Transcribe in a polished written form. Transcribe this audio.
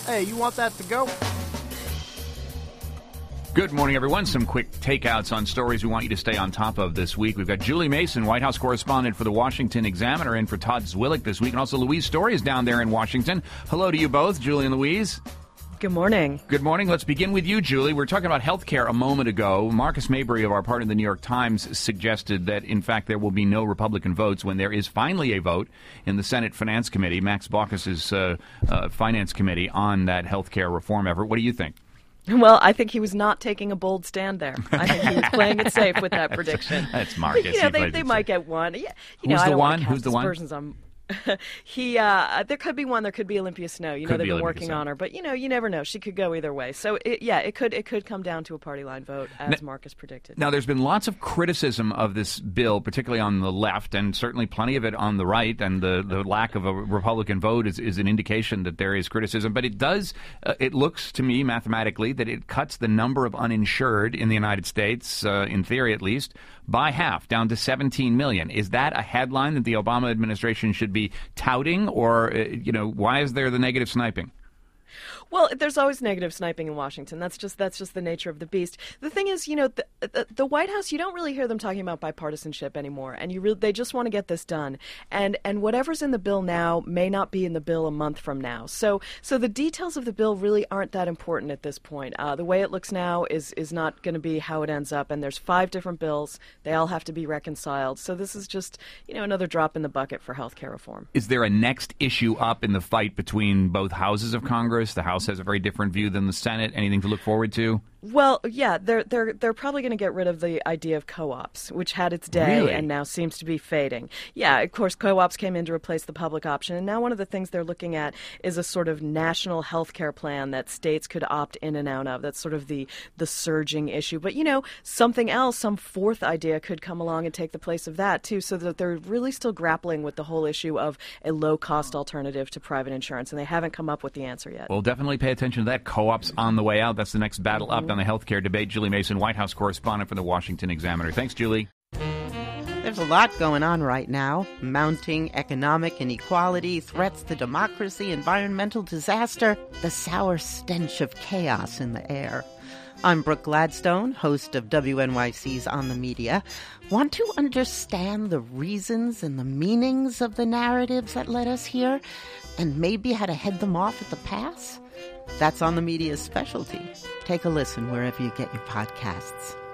Hey, you want that to go? Good morning, everyone. Some quick takeouts on stories we want you to stay on top of this week. We've got Julie Mason, White House correspondent for the Washington Examiner, in for Todd Zwillich this week. And also Louise Story is down there in Washington. Hello to you both, Julie and Louise. Good morning. Good morning. Let's begin with you, Julie. We were talking about health care a moment ago. Marcus Mabry of our partner, the New York Times, suggested that, in fact, there will be no Republican votes when there is finally a vote in the Senate Finance Committee, Max Baucus's Finance Committee, on that health care reform effort. What do you think? Well, I think he was not taking a bold stand there. I think he was playing it safe with that prediction. That's Marcus. They might get one. Yeah, Who's the one? Who's the one? There could be one. There could be Olympia Snowe. They've been working on her, but you never know. She could go either way. So it could come down to a party line vote, as Marcus predicted. Now, there's been lots of criticism of this bill, particularly on the left, and certainly plenty of it on the right. And the lack of a Republican vote is an indication that there is criticism. But it does. It looks to me mathematically that it cuts the number of uninsured in the United States, in theory at least, by half, down to 17 million. Is that a headline that the Obama administration should be touting, or why is there the negative sniping? Well, there's always negative sniping in Washington. That's just the nature of the beast. The thing is, the White House, you don't really hear them talking about bipartisanship anymore, and they just want to get this done. And whatever's in the bill now may not be in the bill a month from now. So the details of the bill really aren't that important at this point. The way it looks now is not going to be how it ends up. And there's 5 different bills. They all have to be reconciled. So this is just another drop in the bucket for health care reform. Is there a next issue up in the fight between both houses of Congress? The House has a very different view than the Senate. Anything to look forward to? Well, yeah, they're probably going to get rid of the idea of co-ops, which had its day Really? and now seems to be fading. Yeah, of course, co-ops came in to replace the public option, and now one of the things they're looking at is a sort of national health care plan that states could opt in and out of. That's sort of the surging issue. But, something else, some fourth idea could come along and take the place of that, too, so that they're really still grappling with the whole issue of a low-cost alternative to private insurance, and they haven't come up with the answer yet. Well, definitely pay attention to that. Co-ops on the way out. That's the next battle up on the healthcare debate. Julie Mason, White House correspondent for the Washington Examiner. Thanks, Julie. There's a lot going on right now. Mounting economic inequality, threats to democracy, environmental disaster, the sour stench of chaos in the air. I'm Brooke Gladstone, host of WNYC's On the Media. Want to understand the reasons and the meanings of the narratives that led us here, and maybe how to head them off at the pass? That's On the Media's specialty. Take a listen wherever you get your podcasts.